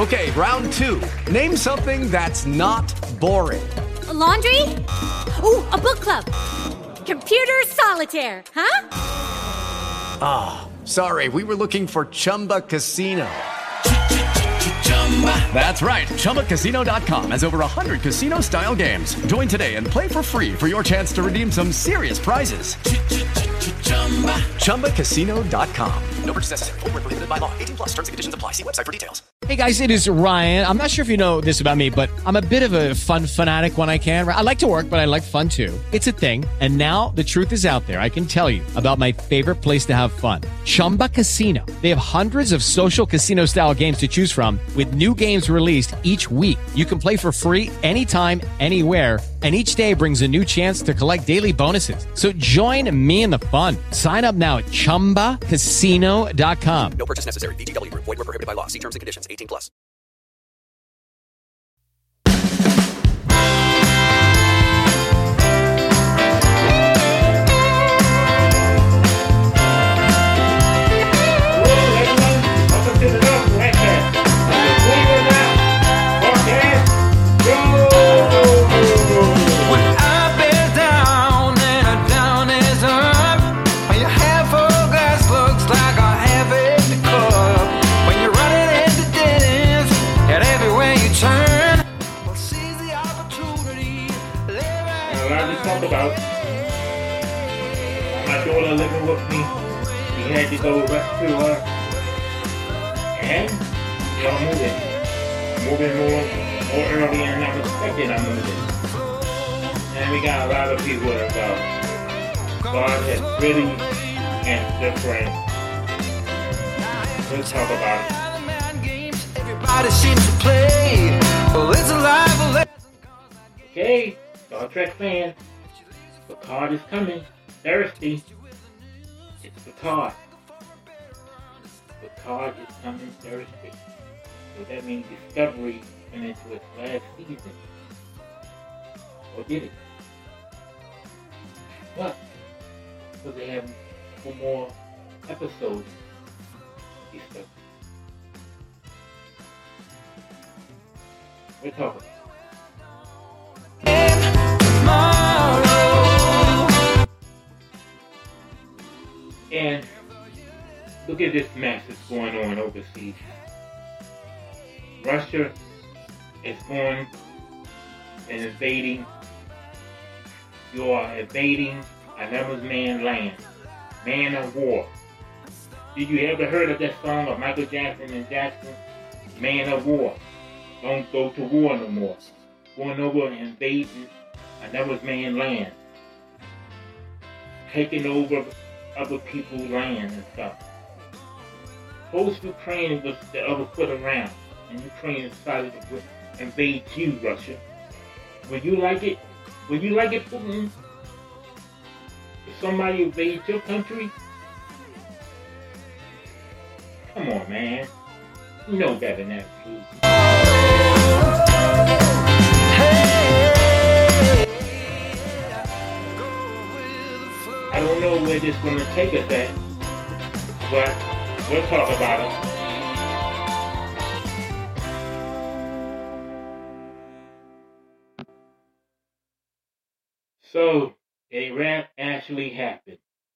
Okay, round two. Name something that's not boring. A laundry? Ooh, a book club. Computer solitaire, huh? Ah, sorry, we were looking for Chumba Casino. That's right. ChumbaCasino.com has over 100 casino-style games. Join today and play for free for your chance to redeem some serious prizes. ChumbaCasino.com. No purchase necessary. Void where prohibited by law. 18 plus. Terms and conditions apply. See website for details. Hey guys, it is Ryan. I'm not sure if you know this about me, but I'm a bit of a fun fanatic when I can. I like to work, but I like fun too. It's a thing. And now the truth is out there. I can tell you about my favorite place to have fun. Chumba Casino. They have hundreds of social casino style games to choose from with new games released each week. You can play for free anytime, anywhere. And each day brings a new chance to collect daily bonuses. So join me in the fun. Sign up now at ChumbaCasino.com. No purchase necessary. VGW Group. Void where prohibited by law. See terms and conditions. 18 plus. About my daughter living with me. We had to go rescue her, and we are moving more early than I expected. I'm moving, and we got a lot of people involved. God has really answered prayers. Let's talk about it. Everybody seems to play. Well, it's alive. Okay, Star Trek fan. Picard is coming. Thursday. It's Picard. Picard is coming Thursday. So that means Discovery went into its last season. Or did it? But, because they have 4 more episodes of Discovery. We'll talk about it. And look at this mess that's going on overseas. Russia is going and invading. You are invading another man's land. Man of war. Did you ever heard of that song of Michael Jackson and Jackson? Man of war. Don't go to war no more. Going over and invading another man's land. Taking over other people's land and stuff. Post Ukraine was the other foot around, and Ukraine decided to invade you, Russia. Would you like it? Would you like it, Putin? If somebody invades your country? Come on, man. You know better than that, Putin. I don't know where this is going to take us at, but we'll talk about it. So, a rap actually happened.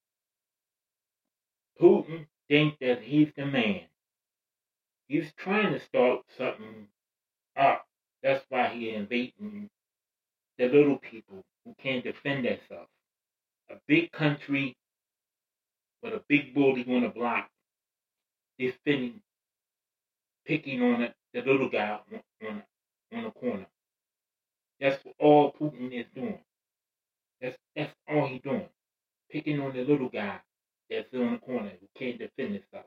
Putin thinks that he's the man. He's trying to start something up. That's why he's invading the little people who can't defend themselves. A big country with a big bully on the block defending, picking on the little guy on the corner. That's all Putin is doing. That's all he's doing. Picking on the little guy that's on the corner who can't defend himself.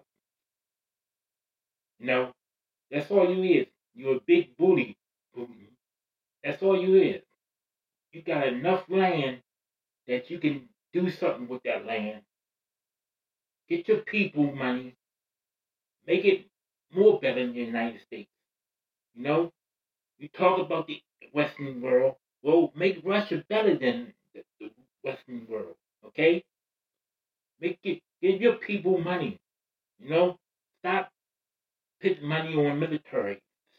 You know, that's all you is. You're a big bully, Putin. That's all you is. You got enough land that you can do something with that land. Get your people money. Make it more better than the United States. You know, you talk about the Western world. Well, make Russia better than the Western world. Okay? Give your people money. You know, stop putting money on military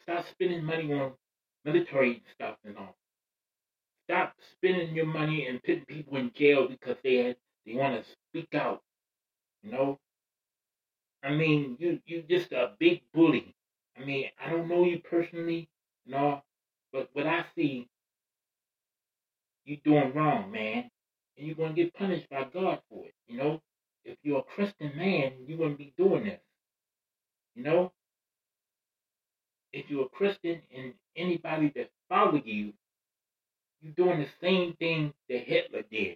Stop spending money on military stuff and all. Stop spending your money and putting people in jail because they want to speak out. You know, I mean, you just a big bully. I mean, I don't know you personally, no, but what I see, you doing wrong, man, and you're gonna get punished by God for it. You know, if you're a Christian man, you wouldn't be doing this. You know, if you're a Christian and anybody that follow you, you're doing the same thing that Hitler did.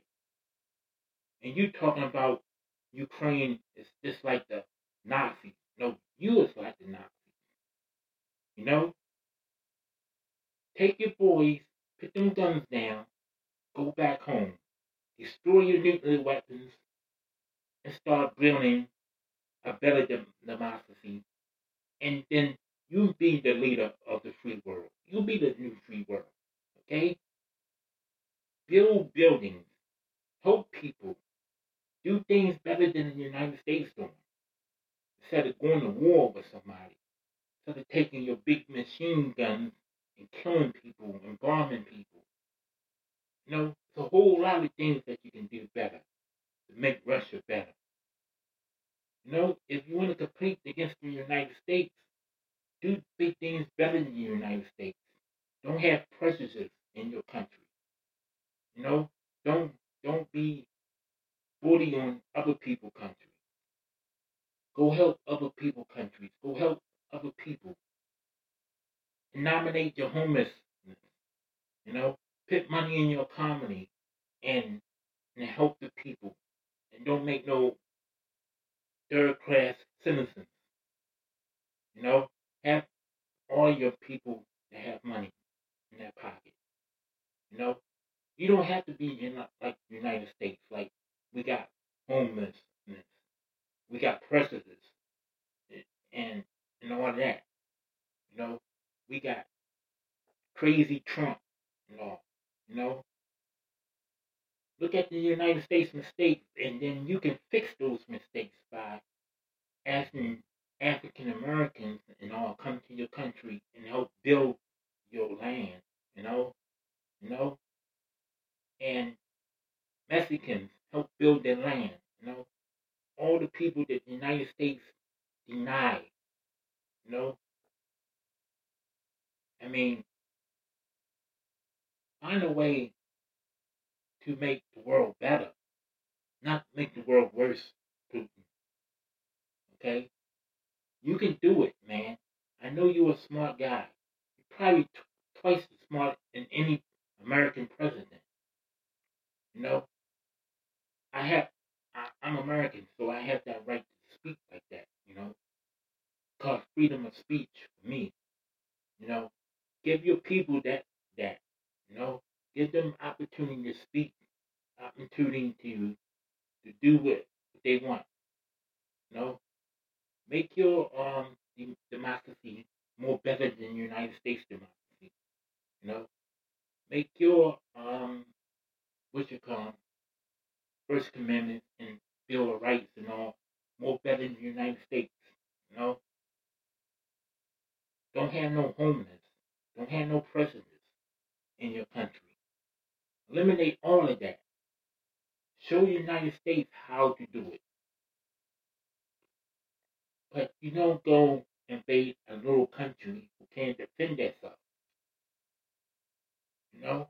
And you talking about Ukraine is just like the Nazis. No, you is like the Nazis. You know, take your boys, put them guns down, go back home, destroy your nuclear weapons, and start building a better democracy. And then you be the leader of the free world. You be the new free world. Okay? Build buildings, help people, do things better than the United States doing. Instead of going to war with somebody, instead of taking your big machine guns and killing people and bombing people. You know, there's a whole lot of things that you can do better to make Russia better. You know, if you want to compete against the United States, do big things better than the United States. Don't have prejudice in your country. You know, don't be bully on other people's countries. Go help other people's countries. Go help other people. And nominate your homelessness. You know, put money in your economy and help the people. And don't make no third class citizens. You know, have all your people that have money in their pocket. You know, you don't have to be like the United States. Like, we got homelessness, we got prejudice, and all that. You know, we got crazy Trump and all. You know, look at the United States mistakes, and then you can fix those mistakes by asking African Americans and all come to your country and help build your land. You know, and Mexicans help build their land. You know, all the people that the United States denied. You know, I mean, find a way to make the world better, not make the world worse, Putin. Okay? You can do it, man. I know you're a smart guy. You're probably twice as smart than any American president. You know, I'm American, so I have that right to speak like that. You know, cause freedom of speech for me. You know, give your people that. You know, give them opportunity to speak, opportunity to do what they want. You know, make your democracy more better than the United States democracy. You know, make your what you call First Amendment and Bill of Rights and all more better than the United States. You know, don't have no homeless, don't have no prejudice in your country. Eliminate all of that. Show the United States how to do it. But you don't go invade a little country who can't defend themselves. You know?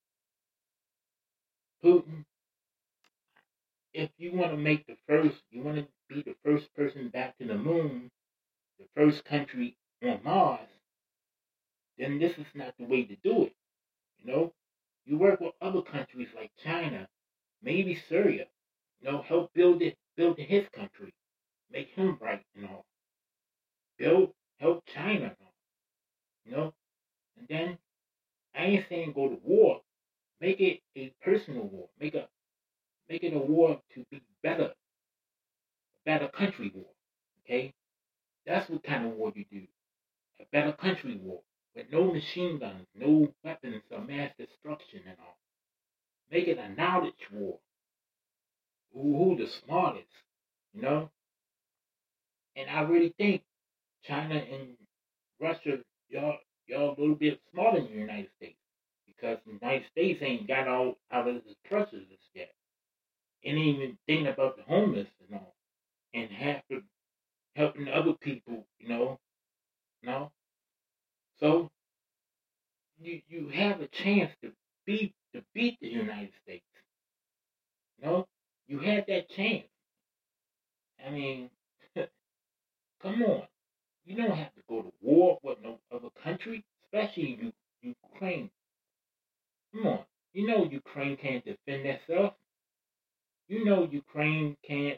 Putin, if you want to you want to be the first person back to the moon, the first country on Mars, then this is not the way to do it. You know? You work with other countries like China, maybe Syria, you know, help build his country, make him right and all. Help China and all, you know? And then, I ain't saying go to war. Make it a personal war. Make it a war to be better. A better country war. Okay? That's what kind of war you do. A better country war. With no machine guns, no weapons of mass destruction and all. Make it a knowledge war. Who the smartest? You know? And I really think China and Russia y'all a little bit smarter than the United States because the United States ain't got all out of its pressures yet. And ain't even thinking about the homeless and all, and half of helping other people, no. So you have a chance to beat the United States. No, you had that chance. I mean, come on. You don't have to go to war with no other country, especially Ukraine. Come on. You know Ukraine can't defend itself. You know Ukraine can't.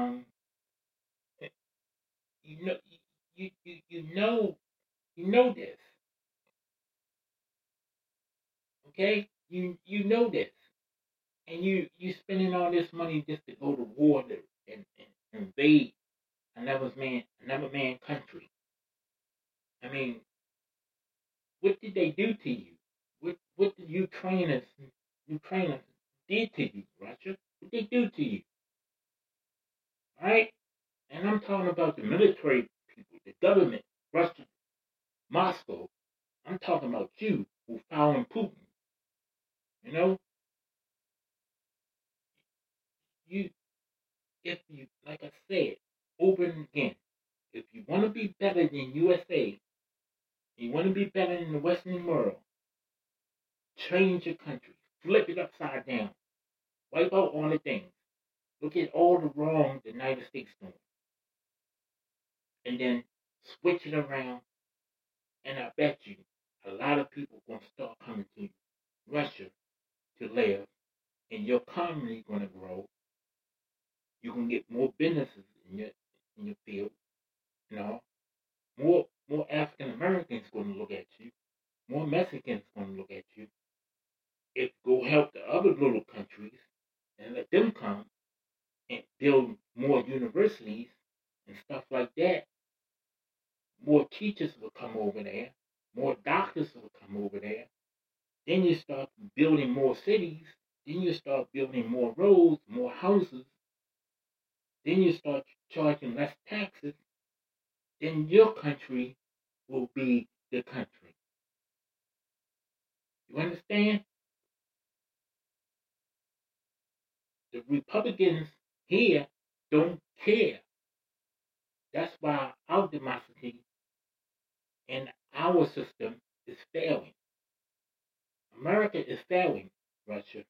You know. You know this. Okay. You know this, and you spending all this money just to go to war and invade another man country. I mean, what did they do to you? What did Ukrainers did to you, Russia? What did they do to you? Right? And I'm talking about the military people, the government, Russia, Moscow. I'm talking about you who following Putin. You know, you if you like I said over and again, if you want to be better than USA, you want to be better than the Western world, change your country, flip it upside down, wipe out all the things. Look at all the wrong the United States doing, and then switch it around. And I bet you a lot of people gonna start coming to Russia to live, and your economy gonna grow. You can get more businesses in your field. You know, more African Americans gonna look at you. More Mexicans gonna look at you. If go help the other little countries and let them come and build more universities and stuff like that, more teachers will come over there, more doctors will come over there. Then you start building more cities. Then you start building more roads, more houses. Then you start charging less taxes. Then your country will be the country. You understand? The Republicans here don't care. That's why our democracy and our system is failing. America is failing, Russia.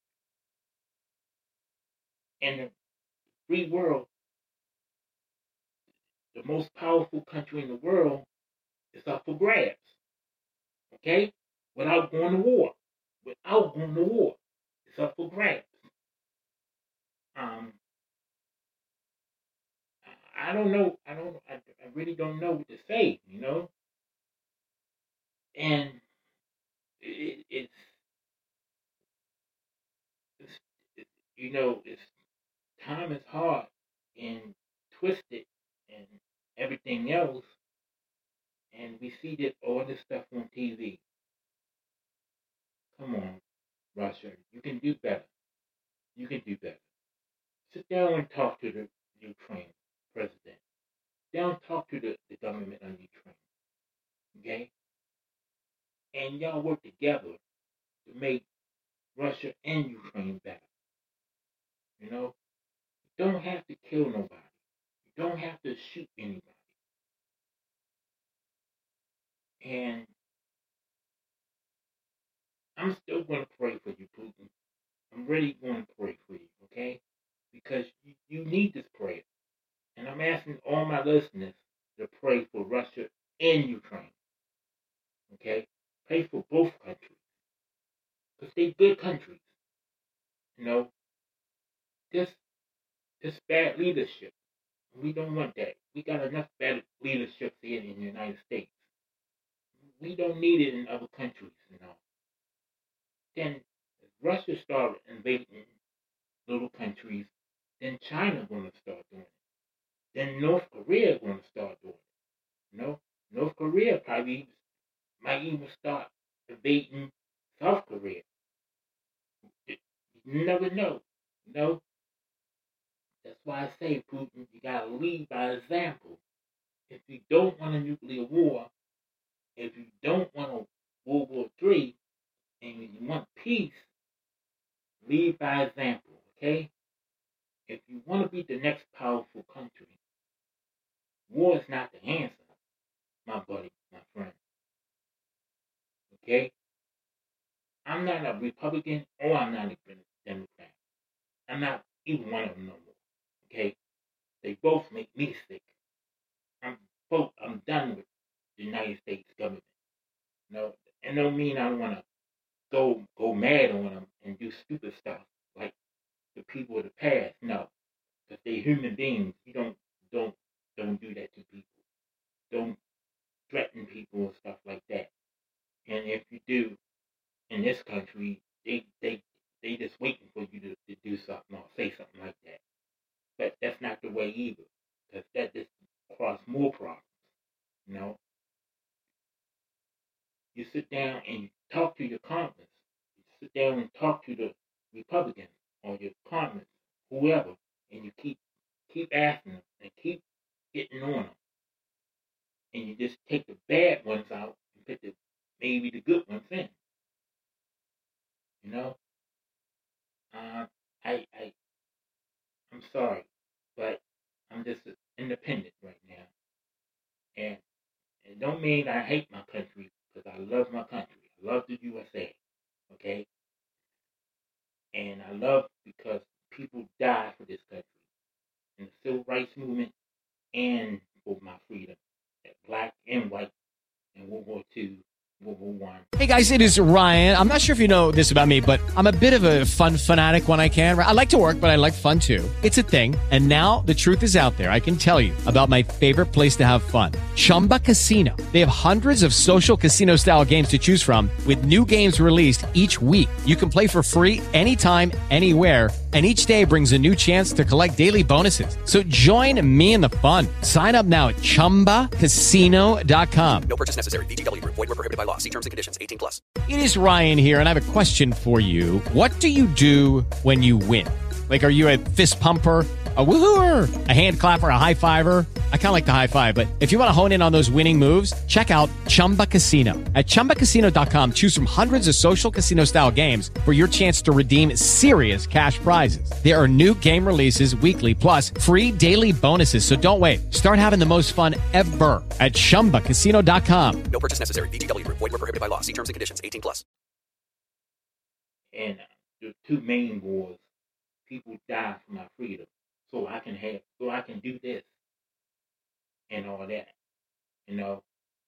And the free world, the most powerful country in the world, is up for grabs. Okay? Without going to war. Without going to war. It's up for grabs. I don't know. I really don't know what to say, And it's it's time is hard and twisted and everything else, and we see that all this stuff on TV. Come on, Russia, you can do better. You can do better. Sit down and talk to the Ukraine president. Sit down and talk to the government of Ukraine. Okay? And y'all work together to make Russia and Ukraine better. You don't have to kill nobody. You don't have to shoot anybody. And I'm still going to pray for you, Putin. I'm really going to pray for you, okay? Because you need this prayer. And I'm asking all my listeners to pray for Russia and Ukraine, okay? Pray for both countries. Because they're good countries. This bad leadership, we don't want that. We got enough bad leadership here in the United States. We don't need it in other countries, Then if Russia started invading little countries, then China going to start doing it. Then North Korea going to start doing it. North Korea probably might even start invading South Korea. You never know. That's why I say, Putin, you got to lead by example. If you don't want a nuclear war if you don't want a World War III and you want peace, lead by example, okay? If you want to be the next powerful country, war is not the answer, my buddy, my friend. Okay? I'm not a Republican or I'm not a Democrat. I'm not either one of them no more. Okay? They both make me sick. I'm done with the United States government. No, and don't mean I want to go mad on them and do stupid stuff like the people of the past. No, because they're human beings. You don't do that to people. Don't threaten people and stuff like that. And if you do, in this country, they just waiting for you to do something or say something like that. But that's not the way either, because that just causes more problems. You know, you sit down and you talk to your congressmen. You sit down and talk to the Republicans or your congressmen, whoever, and you keep asking them and keep getting on them, and you just take the bad ones out and put maybe the good ones in. You know, I'm sorry, but I'm just independent right now, and it don't mean I hate my country, because I love my country. I love the USA, okay? And I love because people died for this country in the civil rights movement and for my freedom, black and white, in World War II, World War One. Hey guys, it is Ryan. I'm not sure if you know this about me, but I'm a bit of a fun fanatic when I can. I like to work, but I like fun too. It's a thing. And now the truth is out there. I can tell you about my favorite place to have fun. Chumba Casino. They have hundreds of social casino style games to choose from with new games released each week. You can play for free anytime, anywhere. And each day brings a new chance to collect daily bonuses. So join me in the fun. Sign up now at ChumbaCasino.com. No purchase necessary. VGW Group. Void where prohibited by law. See terms and conditions. 18 plus. It is Ryan here, and I have a question for you. What do you do when you win? Like, are you a fist pumper, a woohooer, a hand clapper, a high fiver? I kind of like the high five, but if you want to hone in on those winning moves, check out Chumba Casino. At ChumbaCasino.com, choose from hundreds of social casino style games for your chance to redeem serious cash prizes. There are new game releases weekly, plus free daily bonuses. So don't wait. Start having the most fun ever at ChumbaCasino.com. No purchase necessary. VGW Group. Void where prohibited by law. See terms and conditions. 18 plus. And the two main wars, people die for my freedom, so I can do this and all that, you know.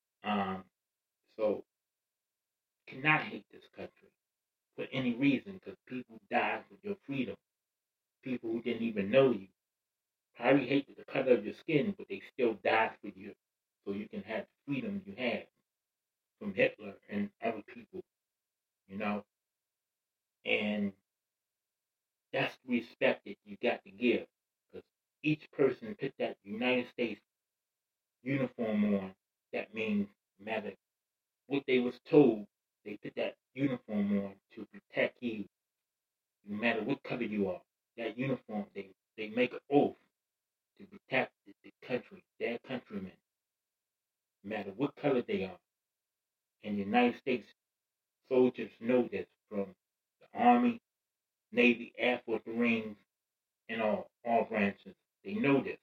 So cannot hate this country for any reason, because people died for your freedom. People who didn't even know you probably hated the color of your skin, but they still died for you, so you can have the freedom you had from Hitler and other people, you know. And that's the respect that you got to give, because each person put that United States uniform on. That means no matter what they was told, they put that uniform on to protect you, no matter what color you are. That uniform, they make an oath to protect the country, their countrymen, no matter what color they are. And the United States soldiers know this, from the Army, Navy, Air Force, Marines, and all branches. They know this.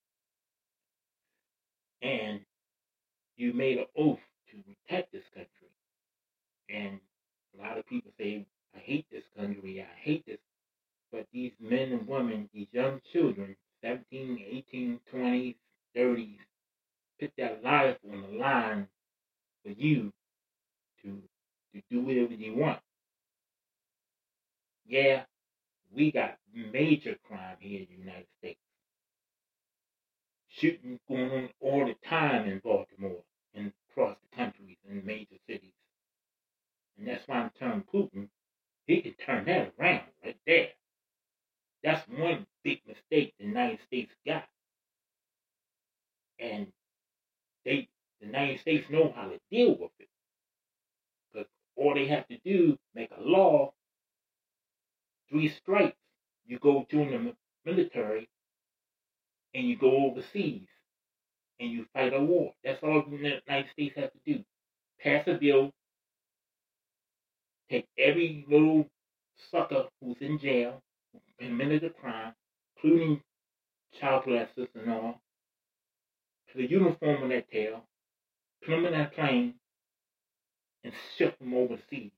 And you made an oath to protect this country. And a lot of people say, I hate this country, I hate this. But these men and women, these young children, 17, 18, 20s, 30s, put their life on the line for you to do whatever you want. Yeah, we got major crime here in the United States. Shooting going on all the time in Baltimore and across the country in major cities. And that's why I'm telling Putin, he can turn that around right there. That's one big mistake the United States got. And the United States know how to deal with it. Because all they have to do, make a law, 3 strikes. You go join the military and you go overseas and you fight a war. That's all the United States has to do. pass a bill, take every little sucker who's in jail, who committed a crime, including child molesters and all, put a uniform on their tail, put them in that plane, and ship them overseas.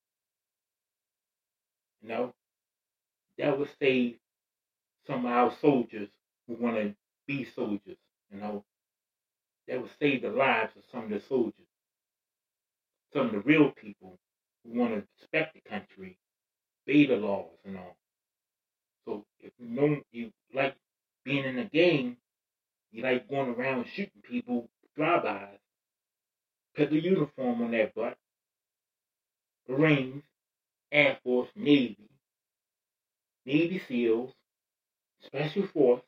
You know, that would save some of our soldiers who want to be soldiers. You know, that would save the lives of some of the soldiers, some of the real people who want to respect the country, obey the laws and all. So if you know you like being in a game, you like going around shooting people, drive-bys, put the uniform on their butt, Marines, Air Force, Navy SEALs, Special Force,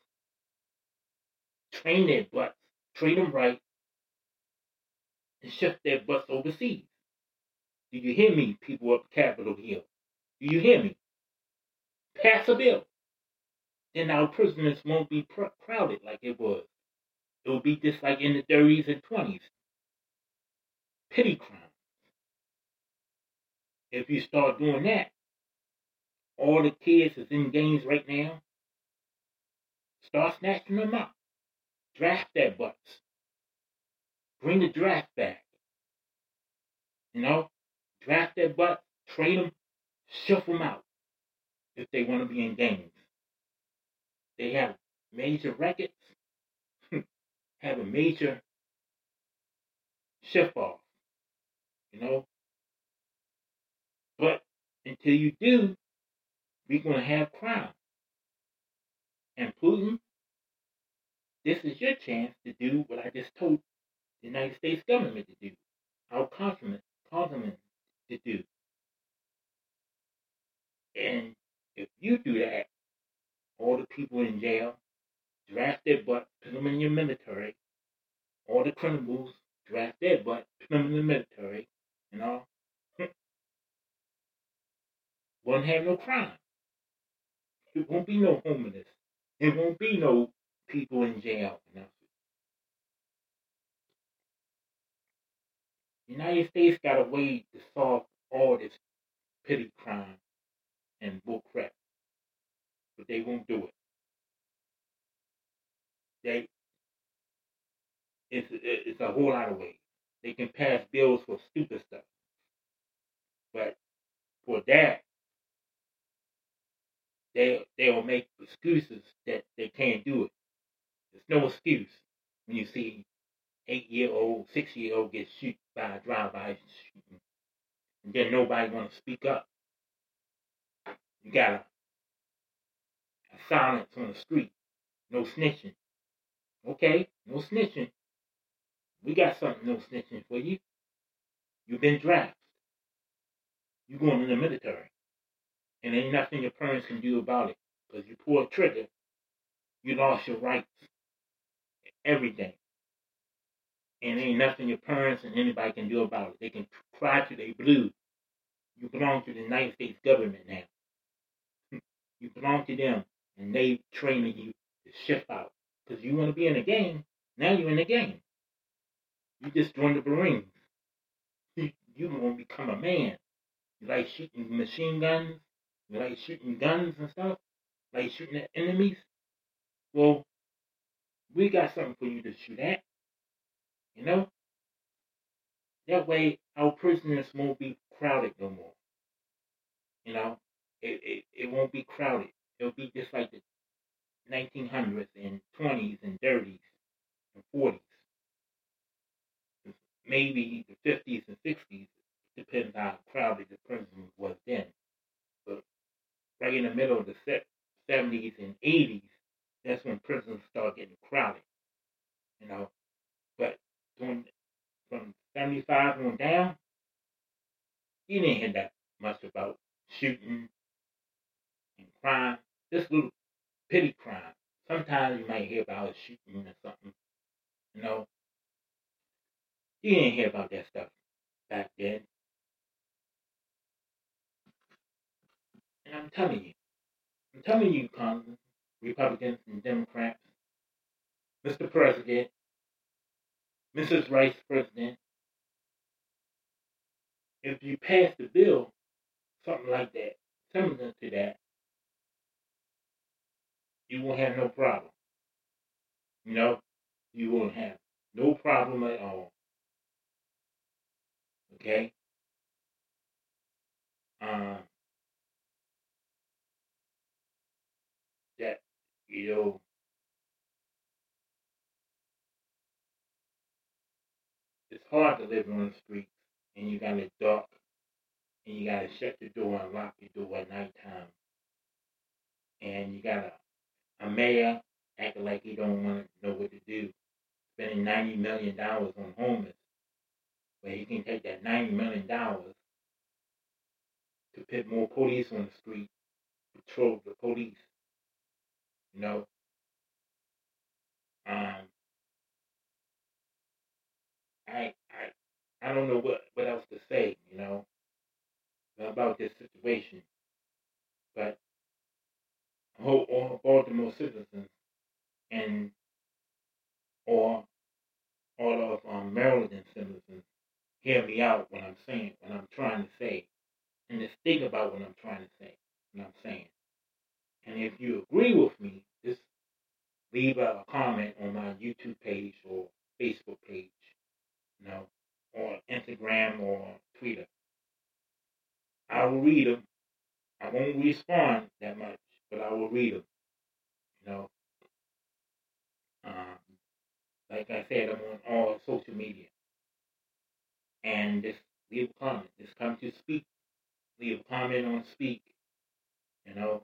train their butts, train them right, and ship their butts overseas. Do you hear me, people up Capitol Hill? Do you hear me? Pass a bill. Then our prisoners won't be crowded like it was. It will be just like in the 30s and 20s. Petty crimes. If you start doing that, all the kids that's in gangs right now, start snatching them up. Draft their butts. Bring the draft back. You know, draft their butts, train them, shift them out if they want to be in gangs. They have major records, have a major shift off, you know. But until you do, we're going to have crime. And Putin, this is your chance to do what I just told the United States government to do, our countrymen to do. And if you do that, all the people in jail, draft their butt, put them in your military. All the criminals, draft their butt, put them in the military, you know. Won't have no crime. It won't be no homeless. It won't be no people in jail. You know? The United States got a way to solve all this petty crime and bull crap, but they won't do it. It's a whole lot of ways. They can pass bills for stupid stuff, but for that, they'll make excuses that they can't do it. There's no excuse when you see 8-year-old, 6-year-old get shot by a drive-by shooting, and then nobody want to speak up. You got a silence on the street, no snitching. Okay, no snitching. We got something, no snitching for you. You've been drafted. You're going in the military. And ain't nothing your parents can do about it. Because you pull a trigger, you lost your rights. Everything. And ain't nothing your parents and anybody can do about it. They can cry to their blue. You belong to the United States government now. You belong to them. And they training you to shift out. Because you want to be in a game. Now you're in a game. You just joined the Marines. You're going to become a man. You like shooting machine guns? You like shooting guns and stuff? Like shooting at enemies? Well, we got something for you to shoot at. You know? That way, our prisoners won't be crowded no more. You know? It won't be crowded. It'll be just like the 1900s and 20s and 30s and 40s. Maybe the 50s and 60s. Depends how crowded the prison was then. But right in the middle of the 70s and 80s, that's when prisons start getting crowded. You know? But from 75 on down, you didn't hear that much about shooting and crime. This little petty crime. Sometimes you might hear about a shooting or something. You know? You didn't hear about that stuff back then. And I'm telling you, Congress, Republicans and Democrats, Mr. President, Mrs. Vice President, if you pass the bill, something like that, similar to that, you won't have no problem. You know, you won't have no problem at all. Okay? That, you know, it's hard to live on the streets and you got it dark and you got to shut the door and lock your door at nighttime. And you got a mayor acting like he don't want to know what to do, spending $90 million on homeless, but he can take that $90 million to put more police on the street, patrol the police. You know, I don't know what else to say, you know, about this situation. But I hope all Baltimore citizens and or all of Maryland citizens hear me out when I'm saying, what I'm trying to say, and just think about what I'm trying to say, what I'm saying. And if you agree with me, just leave a comment on my YouTube page or Facebook page, you know, or Instagram or Twitter. I will read them. I won't respond that much, but I will read them. You know, like I said, I'm on all social media, and just leave a comment. Just come to speak. Leave a comment on speak. You know,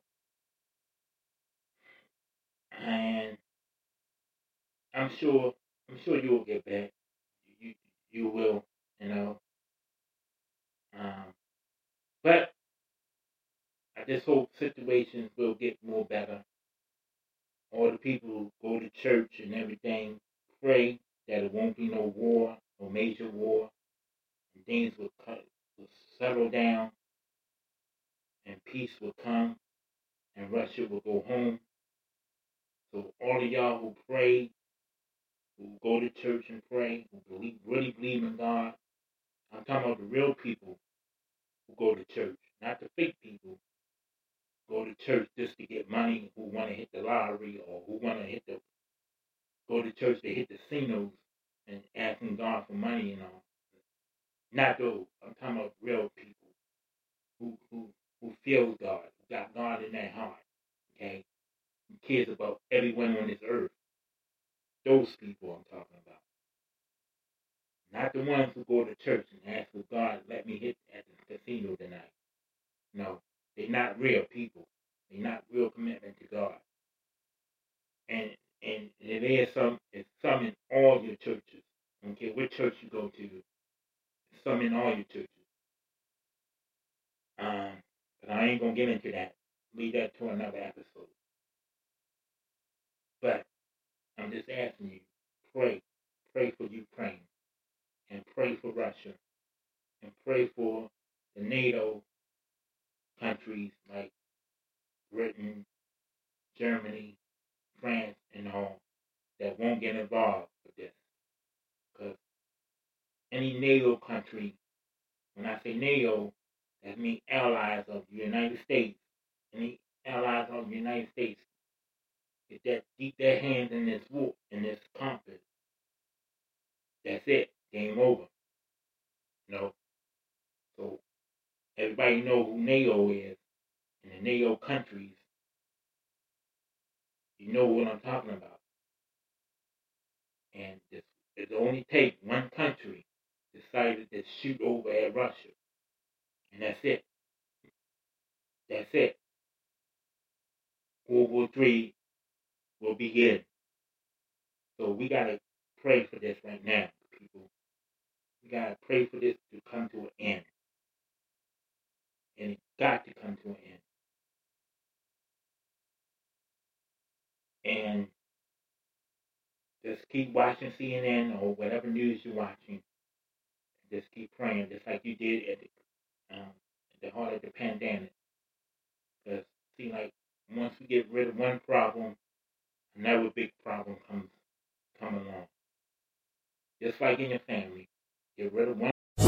and I'm sure you will get back. You will. You know, but I just hope situations will get more better. All the people who go to church and everything pray that it won't be no war, no major war, and things will settle down, and peace will come, and Russia will go home. So all of y'all who pray, who go to church and pray, who really believe in God, I'm talking about the real people who go to church, not the fake people who go to church just to get money, who want to hit the lottery, or who want to go to church to hit the casinos and asking God for money and all. Not those. I'm talking about real people who feel God, who got God in their heart, okay? Who cares about everyone on this earth. Those people I'm talking about. Not the ones who go to church and ask for God, let me hit at the casino tonight. No, they're not real people. They're not real commitment to God. And there's it's some in all your churches. I don't care what church you go to. Some in all your churches. But I ain't gonna get into that. Leave that to another episode. But I'm just asking you, pray for Ukraine, and pray for Russia, and pray for the NATO countries like Britain, Germany, France, and all that won't get involved with this. Because any NATO country, when I say NATO, that means allies of the United States. Any allies of the United States get deep their hands in this war, in this conflict. That's it. Game over. You know. So everybody know who NATO is, and the NATO countries. You know what I'm talking about. And it only takes one country decided to shoot over at Russia. And that's it. That's it. World War III will begin. So we got to pray for this right now, people. We got to pray for this to come to an end. And it's got to come to an end. And just keep watching CNN or whatever news you're watching. Just keep praying, just like you did at the heart of the pandemic. Because, see, like, once we get rid of one problem, another big problem come along. Just like in your family. Get rid of one.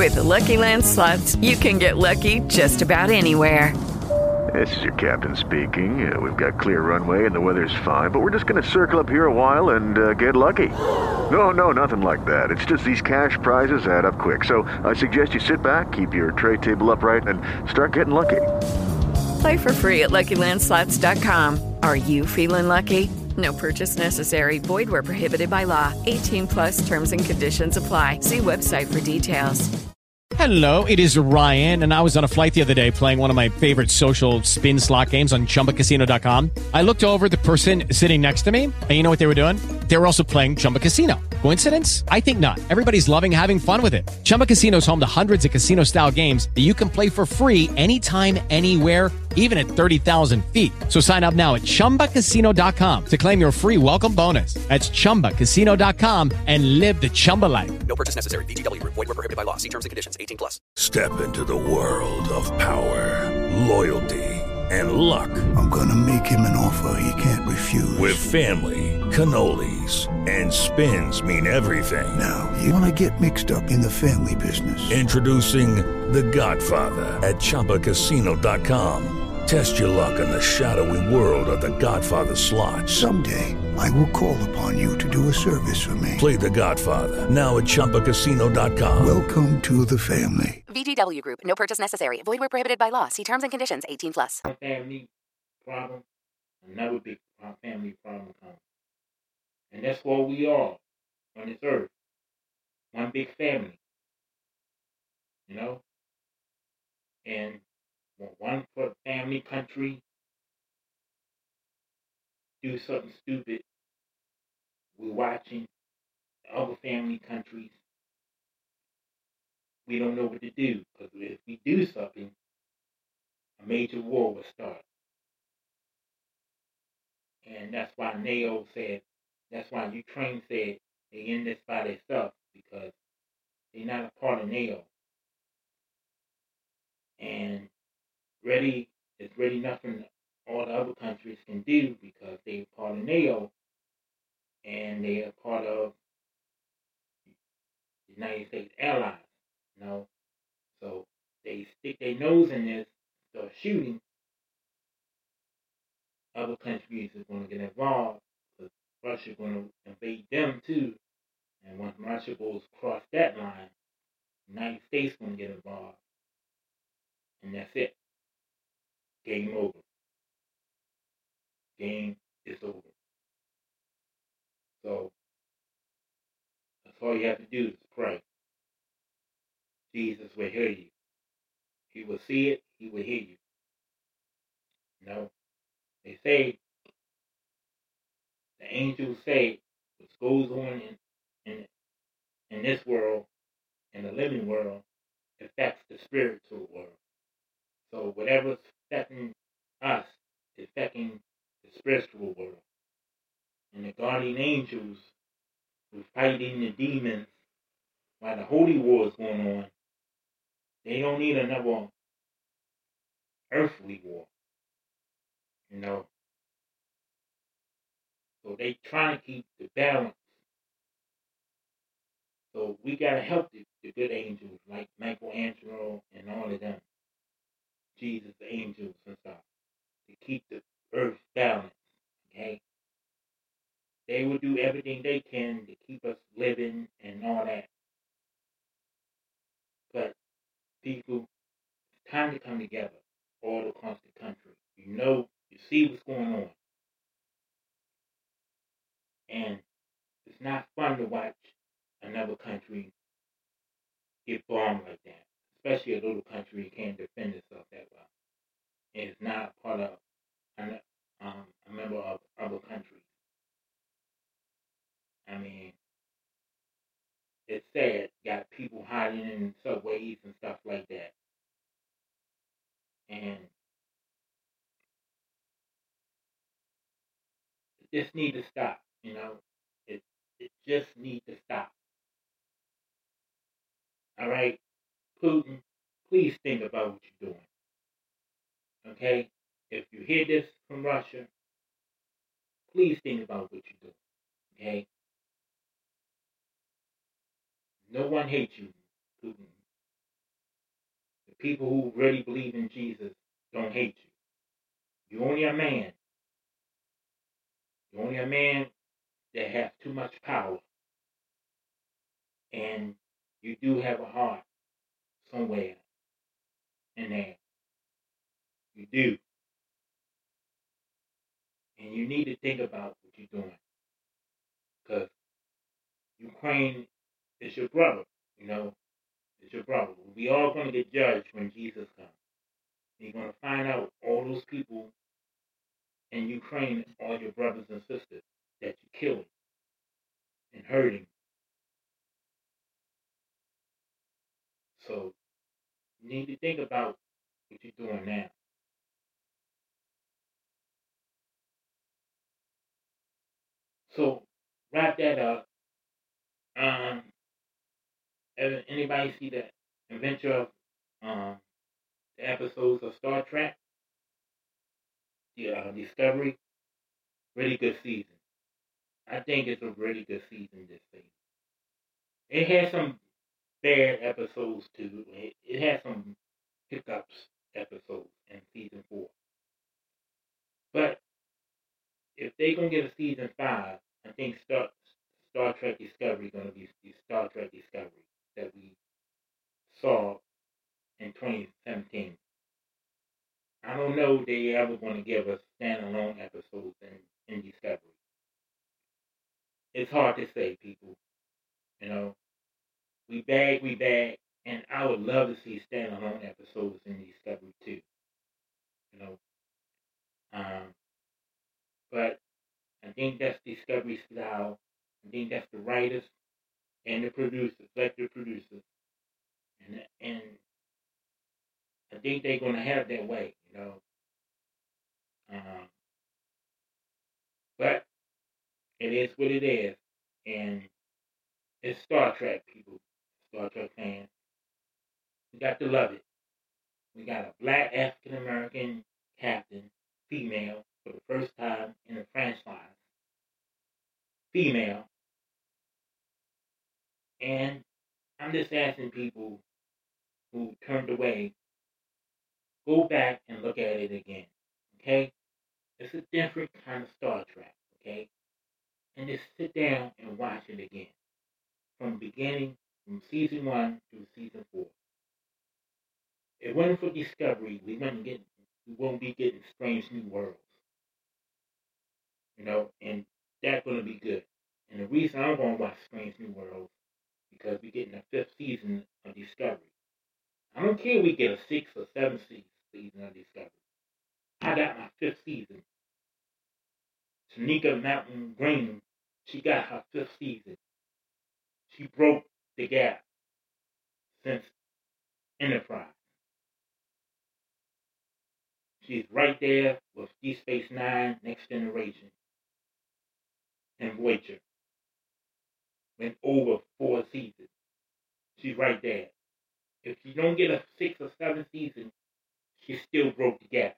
With the Lucky Land Slots, you can get lucky just about anywhere. This is your captain speaking. We've got clear runway and the weather's fine, but we're just going to circle up here a while and get lucky. No, nothing like that. It's just these cash prizes add up quick. So I suggest you sit back, keep your tray table upright, and start getting lucky. Play for free at LuckyLandSlots.com. Are you feeling lucky? No purchase necessary. Void where prohibited by law. 18 plus terms and conditions apply. See website for details. Hello, it is Ryan, and I was on a flight the other day playing one of my favorite social spin slot games on ChumbaCasino.com. I looked over at the person sitting next to me, and you know what they were doing? They were also playing Chumba Casino. Coincidence? I think not. Everybody's loving having fun with it. Chumba Casino is home to hundreds of casino-style games that you can play for free anytime, anywhere, even at 30,000 feet. So sign up now at ChumbaCasino.com to claim your free welcome bonus. That's ChumbaCasino.com and live the Chumba life. No purchase necessary. VGW Group. Void where prohibited by law. See terms and conditions. 18 plus. Step into the world of power, loyalty, and luck. I'm gonna make him an offer he can't refuse. With family, cannolis, and spins mean everything. Now, you wanna get mixed up in the family business. Introducing The Godfather at ChumbaCasino.com. Test your luck in the shadowy world of The Godfather slot. Someday, I will call upon you to do a service for me. Play The Godfather, now at ChumbaCasino.com. Welcome to the family. VGW Group. No purchase necessary. Void where prohibited by law. See terms and conditions. 18 plus. Family problem, another big family problem comes. And that's what we are on this earth. One big family. You know? And one for family country do something stupid, we're watching the other family countries. We don't know what to do, because if we do something, a major war will start. And that's why NATO said, that's why Ukraine said they in this by themselves, because they're not a part of NATO. And it's really nothing all the other countries can do, because they're part of NATO and they are part of the United States allies, you know. So they stick their nose in this, start shooting. Other countries are going to get involved, because Russia's going to invade them too. And once Russia goes across that line, the United States going to get involved. And that's it. Game over. Game is over. So, that's all you have to do is pray. Jesus will hear you. He will see it. He will hear you. You know, they say, the angels say, what goes on in this world, in the living world, affects the spiritual world. So whatever's affecting us is affecting the spiritual world. And the guardian angels who are fighting the demons while the holy war is going on, they don't need another earthly war. You know. So they trying to keep the balance. So we got to help the good angels like Michelangelo and all of them. Jesus, the angels and stuff, to keep the earth balanced, okay? They will do everything they can to keep us living and all that. But people, it's time to come together all across the country. You know, you see what's going on. And it's not fun to watch another country get bombed like that. Especially a little country that can't defend itself that well. And it's not part of a member of other countries. I mean, it's sad. Got people hiding in subways and stuff like that. And it just needs to stop, you know. It just needs to stop. All right? Putin, please think about what you're doing. Okay? If you hear this from Russia, please think about what you're doing. Okay? No one hates you, Putin. people who really believe in Jesus don't hate you. You're only a man. You're only a man that has too much power. And you do have a heart somewhere in there. You do. And you need to think about what you're doing. Because Ukraine is your brother, you know. It's your brother. We all going to get judged when Jesus comes. You're going to find out all those people in Ukraine are your brothers and sisters that you killed and hurting. So you need to think about what you're doing now. So wrap that up. Anybody see the adventure of the episodes of Star Trek? The Discovery? Really good season. I think it's a really good season this season. It had some bad episodes too. It had some hiccups episodes in season 4. But if they're gonna get a season 5, I think Star Trek Discovery gonna be the Star Trek Discovery that we saw in 2017. I don't know if they ever going to give us standalone episodes in Discovery. It's hard to say, people. You know, we bag, and I would love to see standalone episodes in Discovery too. You know, but I think that's Discovery style. I think that's the writers and the producers, executive producers, and I think they're going to have their way, you know. But it is what it is, and it's Star Trek, people, Star Trek fans. We got to love it. We got a black African-American captain, female, for the first time in the franchise. Female. And I'm just asking people who turned away, go back and look at it again, okay? It's a different kind of Star Trek, okay? And just sit down and watch it again. From the beginning, from season 1 through season 4. If it wasn't for Discovery, we won't be getting Strange New Worlds. You know, and that's going to be good. And the reason I'm going to watch Strange New Worlds, because we're getting the 5th season of Discovery. I don't care if we get a 6th or 7th season of Discovery. I got my 5th season. Shanika Mountain Green, she got her 5th season. She broke the gap since Enterprise. She's right there with Deep Space Nine, Next Generation, and Voyager. Went over 4 seasons. She's right there. If she don't get a 6th or 7th season, she still broke the gap.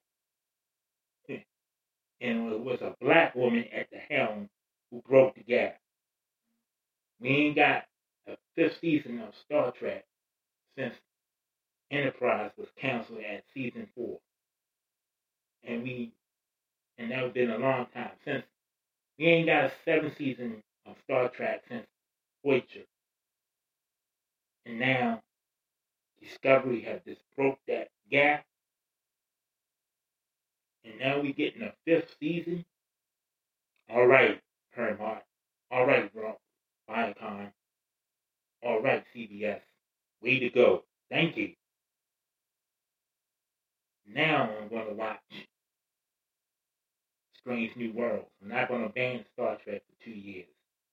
And it was a black woman at the helm who broke the gap. We ain't got a 5th season of Star Trek since Enterprise was canceled at season 4. And that has been a long time since. We ain't got a 7th season of Star Trek since Voyager. And now Discovery has just broke that gap. And now we're getting a 5th season. All right, Paramount. All right, Viacom. All right, CBS. Way to go. Thank you. Now I'm going to watch Strange New Worlds. I'm not going to ban Star Trek for 2 years.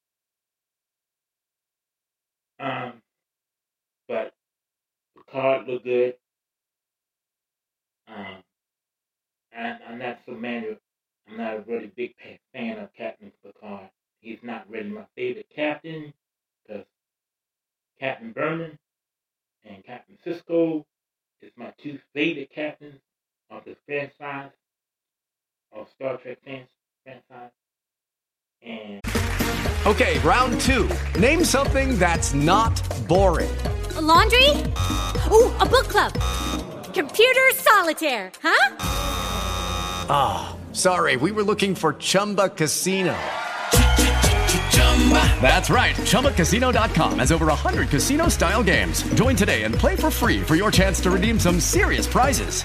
But Picard looked good. I'm not a really big fan of Captain Picard. He's not really my favorite captain, because Captain Burnham and Captain Sisko is my 2 favorite captains of the franchise, of Star Trek franchise. And Okay, round 2. Name something that's not boring. A laundry? Ooh, a book club. Computer solitaire, huh? Ah, sorry, we were looking for Chumba Casino. That's right, ChumbaCasino.com has over 100 casino-style games. Join today and play for free for your chance to redeem some serious prizes.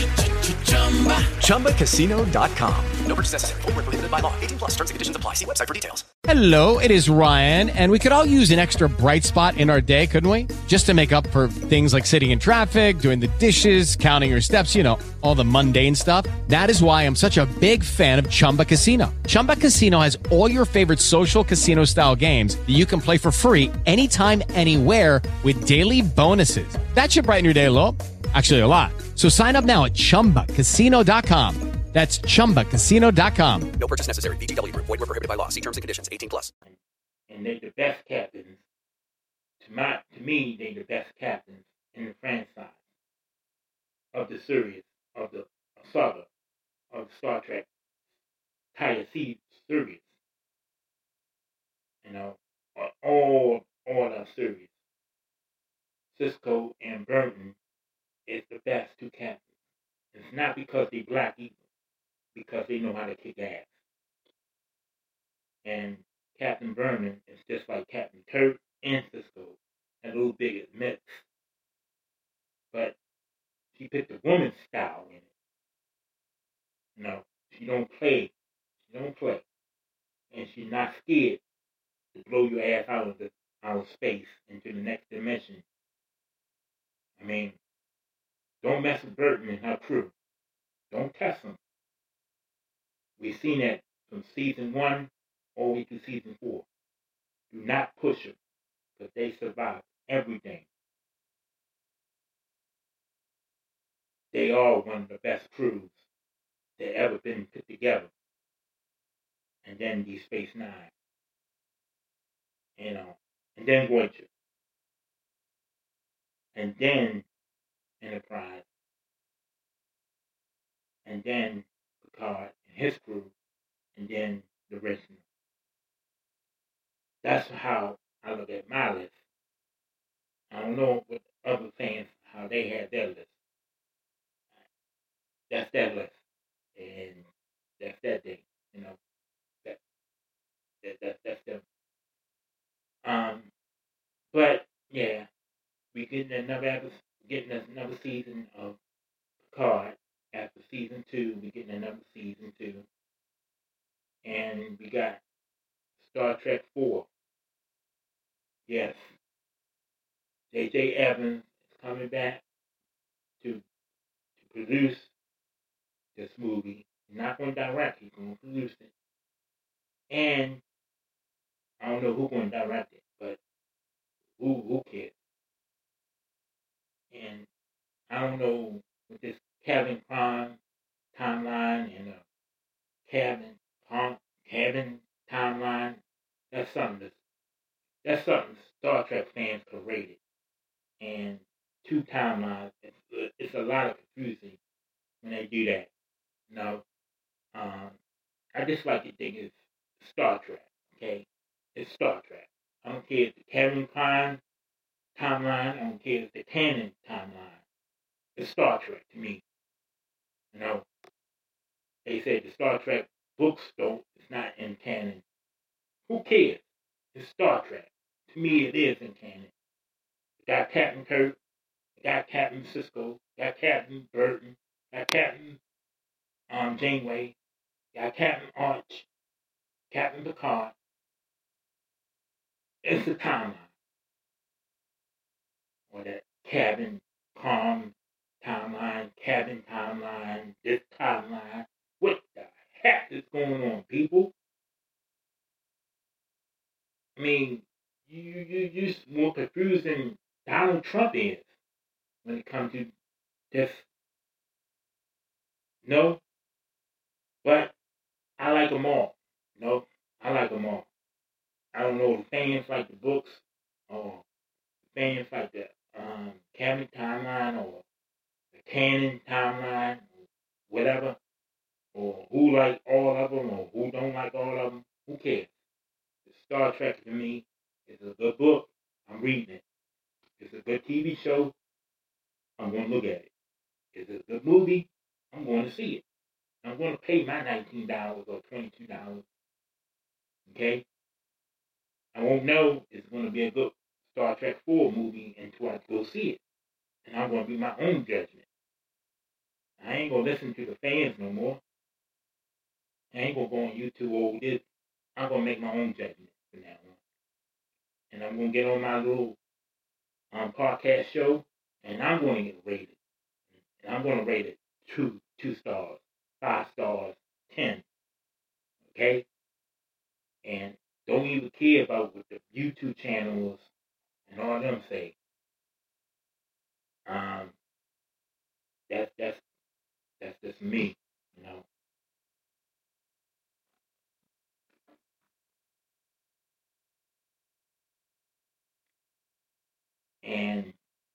ChumbaCasino.com. No purchase necessary. Void where prohibited by law. 18 plus terms and conditions apply. See website for details. Hello, it is Ryan, and we could all use an extra bright spot in our day, couldn't we? Just to make up for things like sitting in traffic, doing the dishes, counting your steps, you know, all the mundane stuff. That is why I'm such a big fan of Chumba Casino. Chumba Casino has all your favorite social casino-style games that you can play for free anytime, anywhere with daily bonuses. That should brighten your day a little. Actually, a lot. So sign up now at ChumbaCasino.com. That's ChumbaCasino.com. No purchase necessary. VGW Group. Void where prohibited by law. See terms and conditions. 18 plus. And they're the best captains. To me, they're the best captains in the franchise of the series, of the saga, of Star Trek entire series. You know, all our series. Sisko and Burton is the best two captains. It's not because they're black either, because they know how to kick ass. And Captain Vernon is just like Captain Kirk and Sisko, a little bit mix. But she picked a woman's style in it. You know, she don't play. And she's not scared to blow your ass out of outer space into the next dimension. I mean, don't mess with Burton and her crew. Don't test them. We've seen that from season 1 all the way to season 4. Do not push them, because they survive everything. They are one of the best crews that ever been put together. And then Deep Space Nine. You know, and then Voyager. And then Enterprise. And then Picard and his crew. And then the original. That's how I look at my list. I don't know what other fans, how they had their list. That's their list. And that's their thing. You know, that's them. But yeah, we getting another season of Picard. After season 2, we getting another season 2, and we got Star Trek 4. Yes, J.J. Evans is coming back to produce this movie. He's not going to direct; he's going to produce it. And I don't know who's going to direct it, but who cares? And I don't know with this Kevin Kwan timeline and Kevin timeline. That's something Star Trek fans could rate it. And 2 timelines, it's a lot of confusing when they do that. You know, I just like to think it's Star Trek. Okay, it's Star Trek. I don't care if it's the Kevin Kwan timeline. I don't care if it's the canon timeline. It's Star Trek to me. You know, they say the Star Trek books don't. It's not in canon. Who cares? It's Star Trek. To me, it is in canon. You got Captain Kirk. You got Captain Sisko. You got Captain Burton. You got Captain Janeway. You got Captain Arch. Captain Picard. It's a timeline. Or that cabin calm timeline, cabin timeline, this timeline. What the heck is going on, people? I mean, you're more confused than Donald Trump is when it comes to this. No, but I like them all. No, I like them all. I don't know if fans like the books or fans like the canon timeline or the canon timeline, whatever, or who like all of them or who don't like all of them. Who cares? Star Trek to me is a good book. I'm reading it. It's a good TV show. I'm going to look at it. it's a good movie, I'm going to see it. I'm going to pay my $19 or $22. Okay? I won't know it's going to be a good Star Trek 4 movie until I go see it. And I'm going to be my own judgment. I ain't going to listen to the fans no more. I ain't going to go on YouTube or this. I'm going to make my own judgment from that one. And I'm going to get on my little podcast show, and I'm going to get rated. And I'm going to rate it 2 stars, 5 stars, 10. Okay? And don't even care about what the YouTube channels and all them say. That's just me, you know. And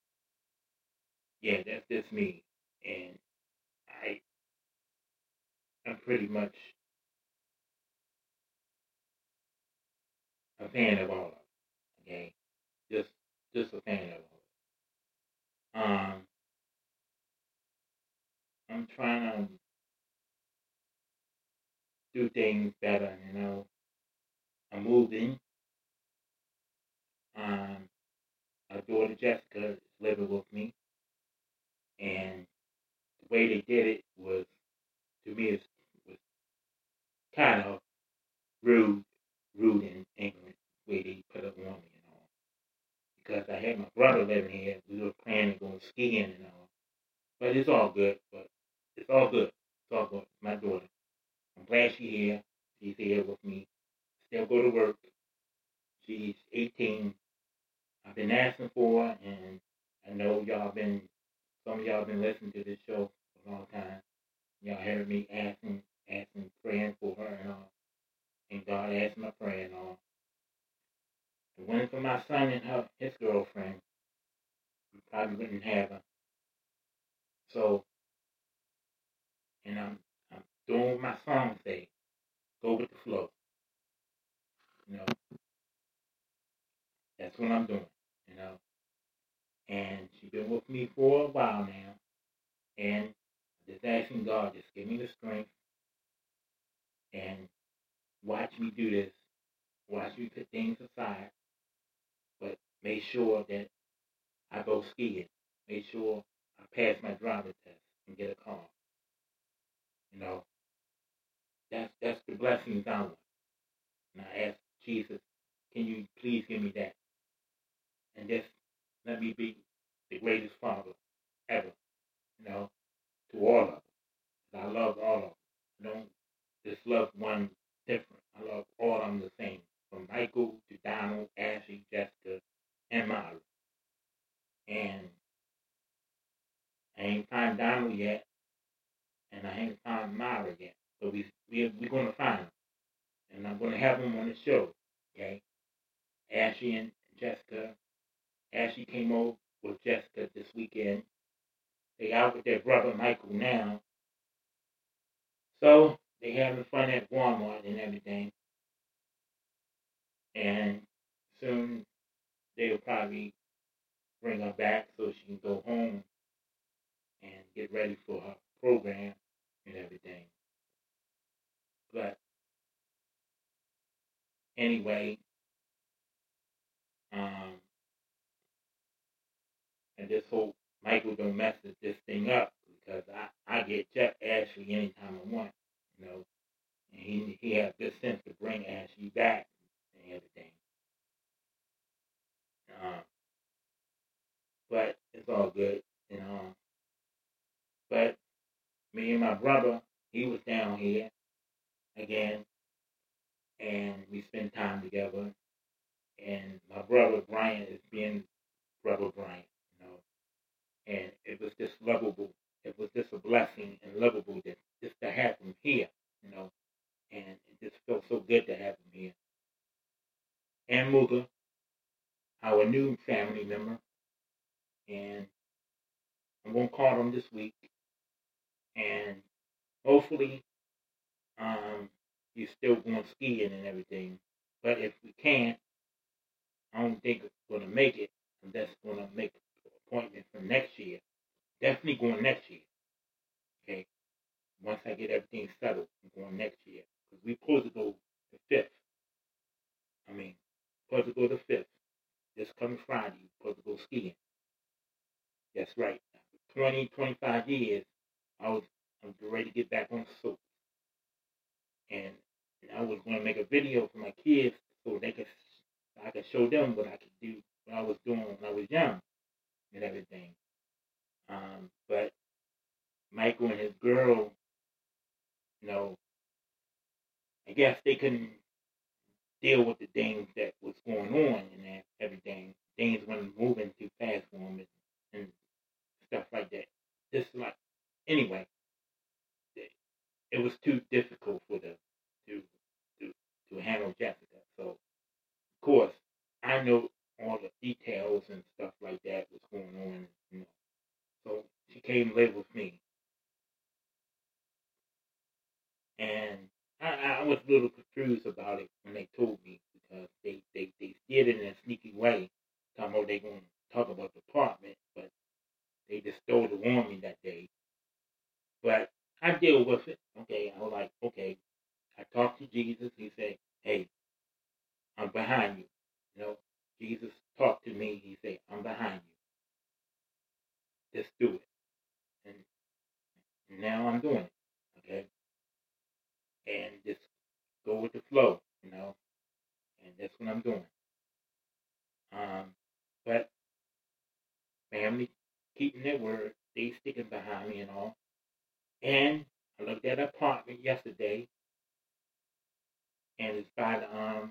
yeah, that's just me. And I'm pretty much a fan of all of it. Okay? Just a fan of all of it. I'm trying to do things better, you know. I'm moving. My daughter Jessica is living with me. And the way they did it was, to me, was kind of rude and ignorant, the way they put it on me and all. Because I had my brother living here, we were planning on going skiing and all. But it's all good. It's all good. My daughter. I'm glad she's here. She's here with me. Still go to work. She's 18. I've been asking for her, and I know some of y'all been listening to this show for a long time. Y'all heard me asking, praying for her and all. And God answered my prayer and all. If it wasn't for my son and his girlfriend, we probably wouldn't have her. So, and I'm doing what my song say, go with the flow. You know, that's what I'm doing, you know. And she's been with me for a while now. And just asking God, just give me the strength and watch me do this. Watch me put things aside. But make sure that I go skiing. Make sure I pass my driver's test and get a car. You know, that's the blessings I want. And I ask Jesus, can you please give me that? And just let me be the greatest father ever, you know, to all of them. I love all of them. I don't just love one different. I love all of them the same. From Michael to Donald, Ashley, Jessica, and Myra. And I ain't found Donald yet, and I ain't found Myra yet. So we're going to find them. And I'm going to have them on the show, okay? Ashley and Jessica. Ashley came over with Jessica this weekend. They out with their brother Michael now. So they having fun at Walmart and everything. And soon they'll probably bring her back so she can go home and get ready for her program and everything. But anyway, I just hope Michael don't mess this thing up, because I get Ashley anytime I want, you know. And he has good sense to bring Ashley back and everything. But it's all good, you know. But me and my brother, he was down here again, and we spend time together. And my brother Brian is being brother Brian, you know. And it was just lovable. It was just a blessing and lovable just to have him here, you know. And it just felt so good to have him here. And Muga, our new family member. And I'm going to call him this week. And hopefully he's still going skiing and everything. But if we can't, I don't think it's going to make it. I'm just going to make an appointment for next year. Definitely going next year. once I get everything settled, I'm going next year. Because we supposed to go the 5th. Supposed to go the 5th. This coming Friday, we're supposed to go skiing. That's right. 20, 25 years, I'm ready to get back on the soap. And I was going to make a video for my kids so I could show them what I could do, what I was doing when I was young and everything. But Michael and his girl, I guess they couldn't deal with the things that was going on and everything. Things weren't moving too fast for them and stuff like that. Anyway, it was too difficult for them to handle Jessica. So, of course, I know all the details and stuff like that was going on. So she came to live with me. And I was a little confused about it when they told me, because they did it in a sneaky way, talking about they going to talk about the apartment, but they just stole it on me that day. But I deal with it. Okay, I was like, okay. I talked to Jesus. He said, hey, I'm behind you. Jesus talked to me. He said, I'm behind you. Just do it. And now I'm doing it. Okay? And just go with the flow, and that's what I'm doing. But family keeping their word, they sticking behind me and all. And I looked at an apartment yesterday, and it's by the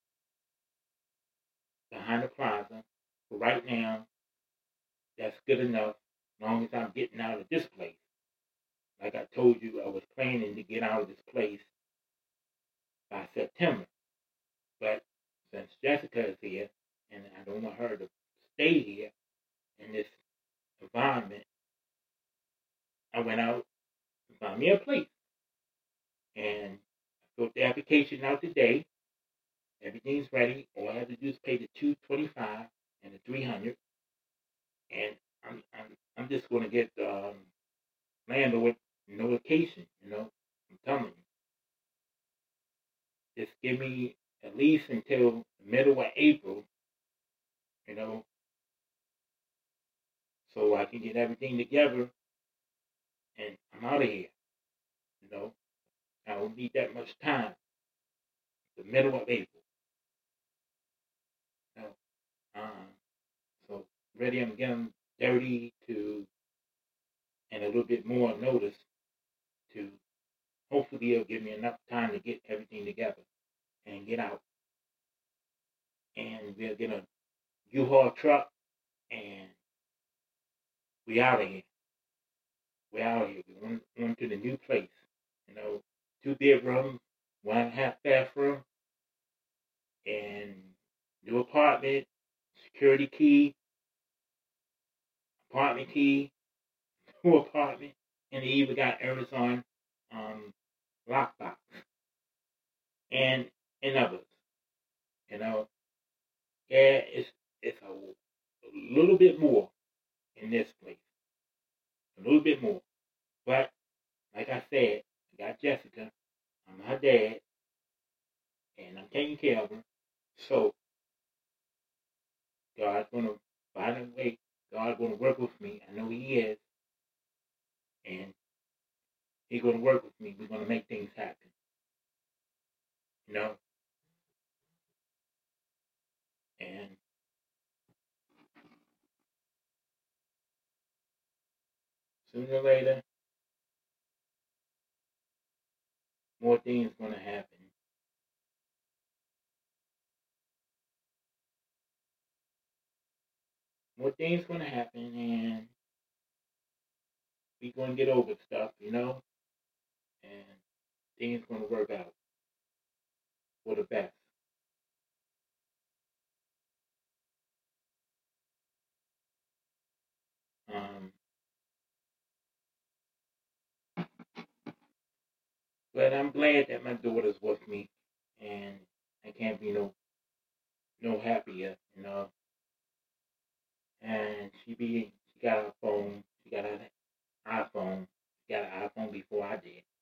behind the plaza. For right now, that's good enough, as long as I'm getting out of this place. Like I told you, I was planning to get out of this place by September. But since Jessica is here, and I don't want her to stay here in this environment, I went out and found me a place. And I filled the application out today. Everything's ready. All I have to do is pay the $225 and the $300. And I'm just going to get landlord notification, I'm telling you. Just give me at least until the middle of April, so I can get everything together and I'm out of here. I don't need that much time. The middle of April. So ready, I'm getting 30 to, and a little bit more notice to, hopefully it'll give me enough time to get everything together and get out. And we'll get a U-Haul truck and we out of here. We're out of here. We're on to the new place. 2-bedroom, 1.5 bathroom, and new apartment, security key, apartment key, new apartment, and they even got Amazon lockbox and others. Yeah, it's a little bit more in this place, a little bit more. But like I said, I got Jessica. I'm her dad, and I'm taking care of her. So God's gonna find a way. God's gonna work with me. I know He is, and He's gonna work with me. We're gonna make things happen. And sooner or later, more things gonna happen. More things gonna happen, and we gonna get over stuff, and things gonna work out for the best. But I'm glad that my daughter's with me, and I can't be no happier, And she got her phone. She got an iPhone. She got an iPhone before I did.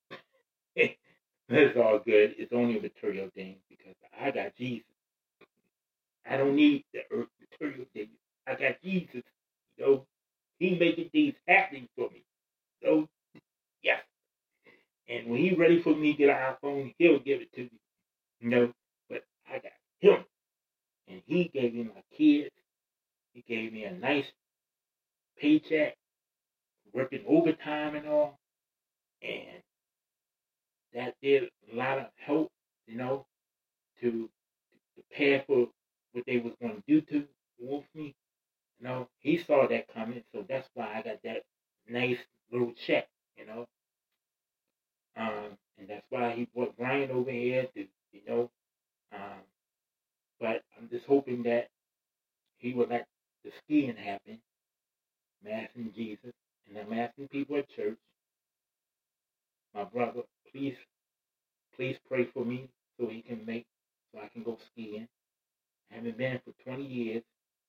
It's all good. It's only a material thing because I got Jesus. I don't need the earth material thing. I got Jesus. You know, he making things happening for me. So, yes. And when he's ready for me to get an iPhone, he'll give it to me. You know, but I got him. And he gave me my kids. He gave me a nice paycheck, working overtime and all. And that did a lot of help, you know, to prepare for what they was going to do to with me. You know, he saw that coming, so that's why I got that nice little check, you know. And that's why he brought Brian over here to, you know. But I'm just hoping that he would let the skiing happen. I'm asking Jesus, and I'm asking people at church, my brother, please pray for me so he can so I can go skiing. I haven't been for 20 years.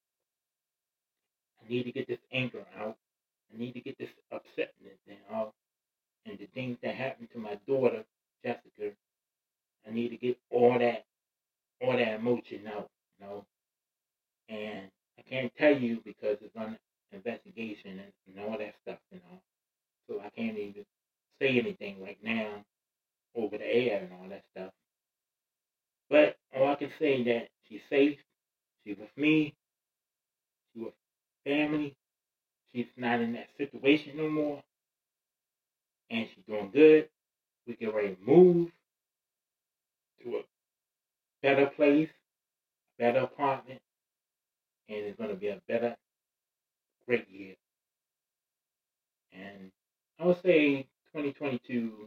I need to get this anger out. I need to get this upsetness out. And the things that happened to my daughter, Jessica, I need to get all that emotion out, you know. And I can't tell you because it's on investigation and all that stuff, you know. So I can't even say anything right now over the air and all that stuff. But all I can say is that she's safe. She's with me. She's with family. She's not in that situation no more. And she's doing good. We get ready to move to a better place, better apartment, and it's going to be a better, great year. And I would say 2022,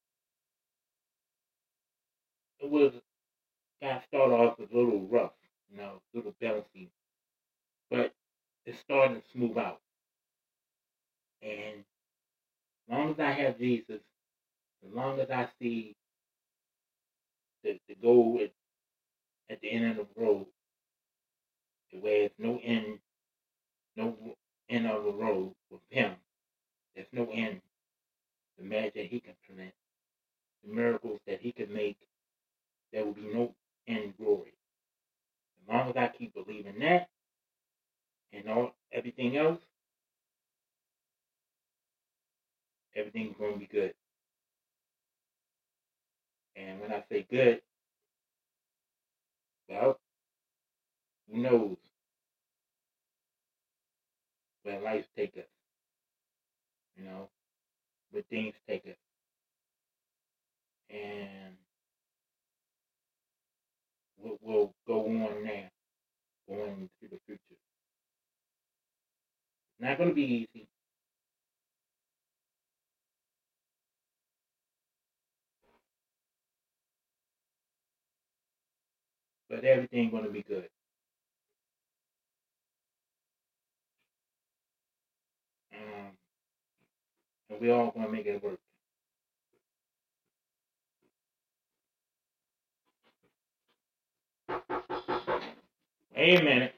got started off a little rough, you know, a little bouncy, but it's starting to smooth out. And as long as I have Jesus, as long as I see the goal at the end of the road, where there's no end of the road with him, there's no end. The magic he can present, the miracles that he can make, there will be no end glory. As long as I keep believing that and everything else, everything's going to be good. And when I say good, well, who knows where life takes us, you know, where things take us. And what will go on now, going into the future. It's not going to be easy. But everything's going to be good. And we're all going to make it work. Wait a minute.